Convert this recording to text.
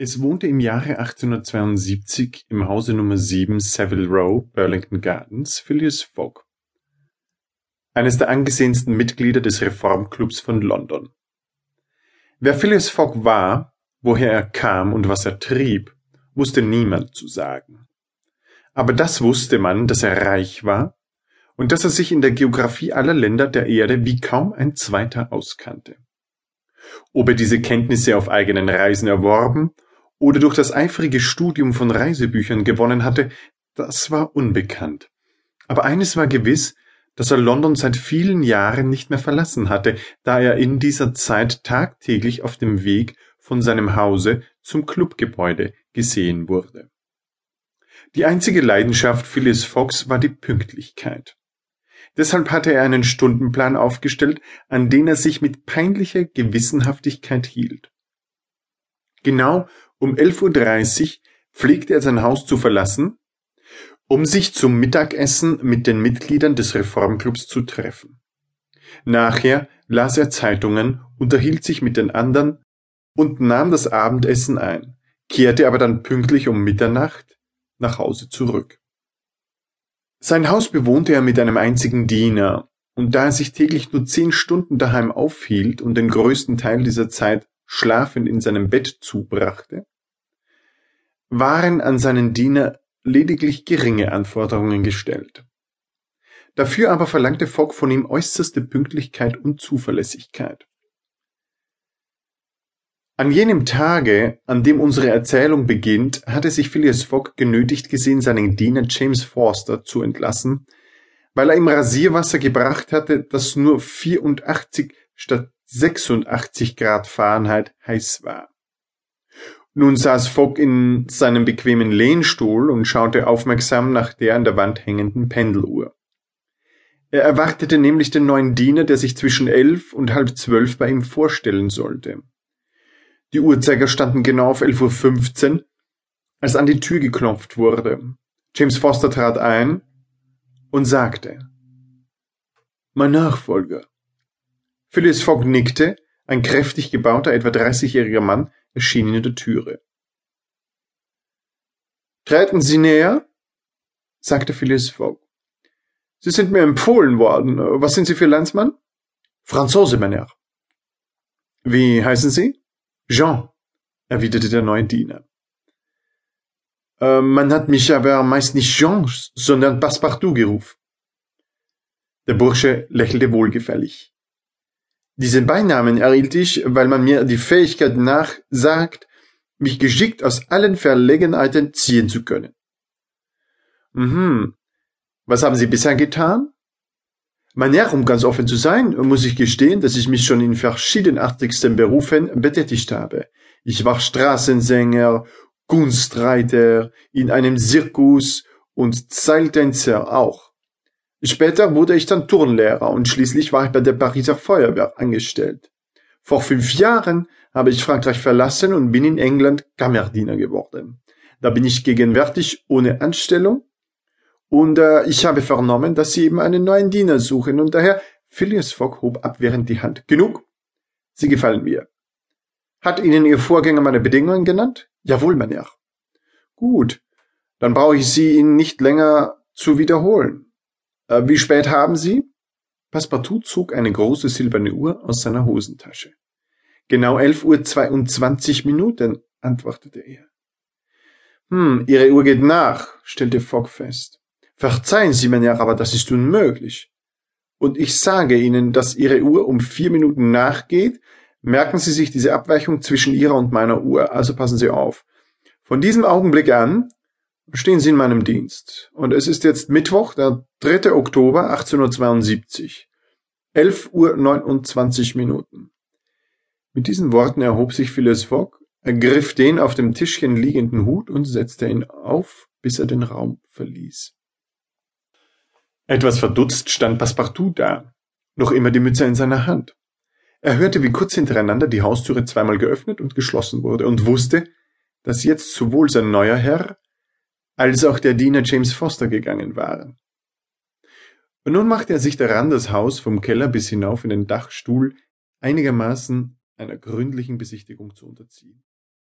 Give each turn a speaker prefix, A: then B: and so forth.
A: Es wohnte im Jahre 1872 im Hause Nummer 7 Savile Row, Burlington Gardens, Phileas Fogg, eines der angesehensten Mitglieder des Reformclubs von London. Wer Phileas Fogg war, woher er kam und was er trieb, wusste niemand zu sagen. Aber das wusste man, dass er reich war und dass er sich in der Geographie aller Länder der Erde wie kaum ein zweiter auskannte. Ob er diese Kenntnisse auf eigenen Reisen erworben oder durch das eifrige Studium von Reisebüchern gewonnen hatte, das war unbekannt. Aber eines war gewiss, dass er London seit vielen Jahren nicht mehr verlassen hatte, da er in dieser Zeit tagtäglich auf dem Weg von seinem Hause zum Clubgebäude gesehen wurde. Die einzige Leidenschaft Phileas Foggs war die Pünktlichkeit. Deshalb hatte er einen Stundenplan aufgestellt, an den er sich mit peinlicher Gewissenhaftigkeit hielt. Genau um 11:30 Uhr pflegte er sein Haus zu verlassen, um sich zum Mittagessen mit den Mitgliedern des Reformclubs zu treffen. Nachher las er Zeitungen, unterhielt sich mit den anderen und nahm das Abendessen ein, kehrte aber dann pünktlich um Mitternacht nach Hause zurück. Sein Haus bewohnte er mit einem einzigen Diener, und da er sich täglich nur 10 Stunden daheim aufhielt und den größten Teil dieser Zeit schlafend in seinem Bett zubrachte, waren an seinen Diener lediglich geringe Anforderungen gestellt. Dafür aber verlangte Fogg von ihm äußerste Pünktlichkeit und Zuverlässigkeit. An jenem Tage, an dem unsere Erzählung beginnt, hatte sich Phileas Fogg genötigt gesehen, seinen Diener James Forster zu entlassen, weil er ihm Rasierwasser gebracht hatte, das nur 84 statt 86 Grad Fahrenheit heiß war. Nun saß Fogg in seinem bequemen Lehnstuhl und schaute aufmerksam nach der an der Wand hängenden Pendeluhr. Er erwartete nämlich den neuen Diener, der sich zwischen 11 und halb 12 bei ihm vorstellen sollte. Die Uhrzeiger standen genau auf 11:15 Uhr, als an die Tür geklopft wurde. James Foster trat ein und sagte: »Mein Nachfolger.« Phileas Fogg nickte, ein kräftig gebauter, etwa 30-jähriger Mann erschien in der Türe. »Treten Sie näher«, sagte Phileas Fogg. »Sie sind mir empfohlen worden. Was sind Sie für Landsmann?« »Franzose, mein Herr.« »Wie heißen Sie?« »Jean«, erwiderte der neue Diener. »Man hat mich aber meist nicht Jean, sondern Passepartout gerufen.« Der Bursche lächelte wohlgefällig. »Diesen Beinamen erhielt ich, weil man mir die Fähigkeit nachsagt, mich geschickt aus allen Verlegenheiten ziehen zu können.« Was haben Sie bisher getan?« »Mein Herr, um ganz offen zu sein, muss ich gestehen, dass ich mich schon in verschiedenartigsten Berufen betätigt habe. Ich war Straßensänger, Kunstreiter, in einem Zirkus und Seiltänzer auch. Später wurde ich dann Turnlehrer und schließlich war ich bei der Pariser Feuerwehr angestellt. Vor 5 Jahren habe ich Frankreich verlassen und bin in England Kammerdiener geworden. Da bin ich gegenwärtig ohne Anstellung und ich habe vernommen, dass Sie eben einen neuen Diener suchen und daher…« Phileas Fogg hob abwehrend die Hand. »Genug, Sie gefallen mir.« »Hat Ihnen Ihr Vorgänger meine Bedingungen genannt?« »Jawohl, mein Herr.« »Gut, dann brauche ich sie Ihnen nicht länger zu wiederholen. Wie spät haben Sie?« Passepartout zog eine große silberne Uhr aus seiner Hosentasche. »Genau 11:22 Uhr«, antwortete er. »Ihre Uhr geht nach«, stellte Fogg fest. »Verzeihen Sie, mein Herr, aber das ist unmöglich. Und ich sage Ihnen, dass Ihre Uhr um 4 Minuten nachgeht. Merken Sie sich diese Abweichung zwischen Ihrer und meiner Uhr, also passen Sie auf. Von diesem Augenblick an stehen Sie in meinem Dienst. Und es ist jetzt Mittwoch, der 3. Oktober 1872, 11:29 Uhr. Mit diesen Worten erhob sich Phileas Fogg, ergriff den auf dem Tischchen liegenden Hut und setzte ihn auf, bis er den Raum verließ. Etwas verdutzt stand Passepartout da, noch immer die Mütze in seiner Hand. Er hörte, wie kurz hintereinander die Haustüre zweimal geöffnet und geschlossen wurde und wusste, dass jetzt sowohl sein neuer Herr als auch der Diener James Foster gegangen waren. Und nun machte er sich daran, das Haus vom Keller bis hinauf in den Dachstuhl einigermaßen einer gründlichen Besichtigung zu unterziehen.